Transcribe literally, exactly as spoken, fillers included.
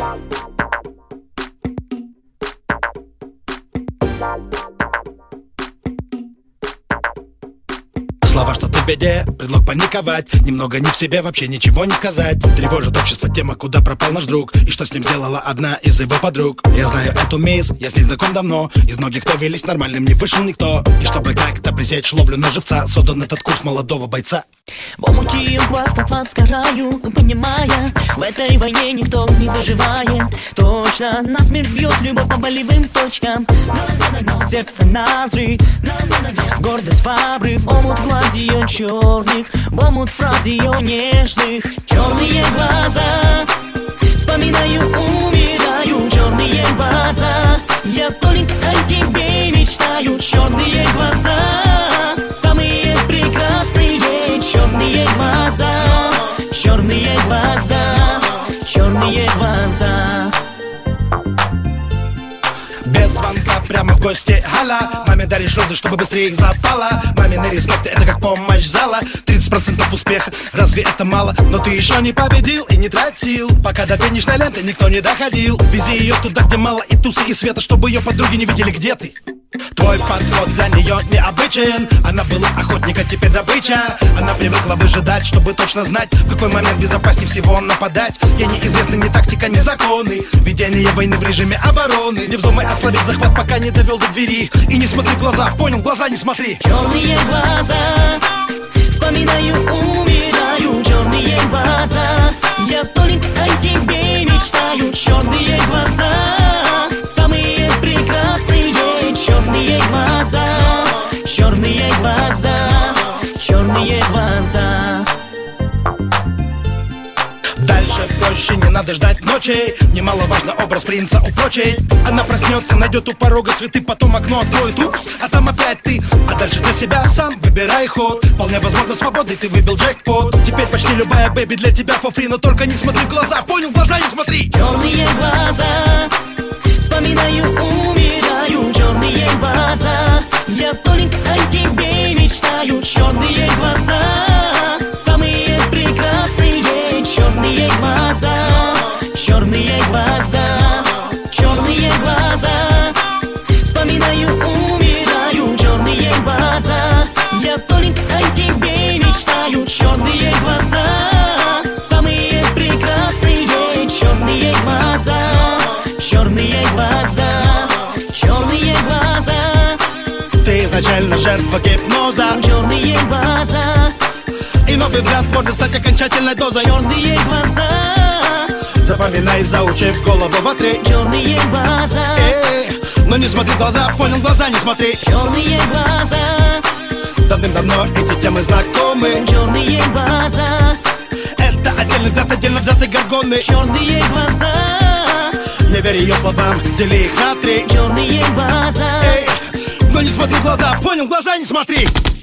Слова, что ты в беде, предлог паниковать. Немного не в себе, вообще ничего не сказать. Тревожит общество тема, куда пропал наш друг, и что с ним сделала одна из его подруг. Я знаю эту мисс, я с ней знаком давно. Из многих, кто велись нормальным, не вышел никто. И чтобы как-то пресечь ловлю на живца, создан этот курс молодого бойца. В омуте я глаз от вас сгораю, понимая, в этой войне никто не выживает. Точно, насмерть бьет любовь по болевым точкам. Сердце на взрыв, гордость в обрыв. Омут глаз ее черных, в омут фраз ее нежных. Черные глаза, вспоминаю, умираю. Черные глаза, я только о тебе мечтаю. Черные глаза, самые прекрасные. Черные глаза, черные глаза, черные глаза. Без звонка прямо в гости, галя. Маме даришь розы, чтобы быстрее их запала. Мамины респекты, это как помощь зала. тридцать процентов успеха, разве это мало? Но ты еще не победил и не тратил, пока до финишной ленты никто не доходил. Вези ее туда, где мало и тусы, и света, чтобы ее подруги не видели, где ты. Твой подход для нее необычен. Она была охотника, теперь добыча. Она привыкла выжидать, чтобы точно знать, в какой момент безопаснее всего нападать. Ей неизвестны ни тактика, ни законы ведения войны в режиме обороны. Не вздумай ослабить захват, пока не довел до двери. И не смотри в глаза, понял, в глаза не смотри. Черные глаза, вспоминаю, умираю. Черные глаза, я только о тебе мечтаю. Черные глаза, самые прекрасные. Черные глаза, черные глаза, черные глаза. Дальше проще, не надо ждать ночей. Немаловажно образ принца упрочить. Она проснется, найдет у порога цветы, потом окно откроет, упс, а там опять ты. А дальше для себя сам выбирай ход. Вполне возможно свободный, ты выбил джекпот. Теперь почти любая бэби для тебя for free, но только не смотри в глаза, понял, в глаза не смотри. Черные глаза, вспоминаю, умираю. Черные глаза, я только о тебе мечтаю. Черные глаза, самые прекрасные. Черные глаза, черные глаза, черные глаза, вспоминаю, умираю. Черные глаза, я только о тебе мечтаю. Черные глаза, самые прекрасные. Черные глаза, черные глаза, черные глаза. Ты изначально жертва гипноза. Черные глаза, и новый взгляд может стать окончательной дозой. черные глаза, запоминай, заучив голову в отре. черные глаза, Эй, но не смотри в глаза, понял, в глаза не смотри. черные глаза, Давным-давно эти темы знакомы. черные глаза, Это отдельно взят, отдельно взятые горгоны. черные глаза, Не верь ее словам, дели их на три. черные глаза, Эй, но не смотри в глаза, понял, в глаза не смотри.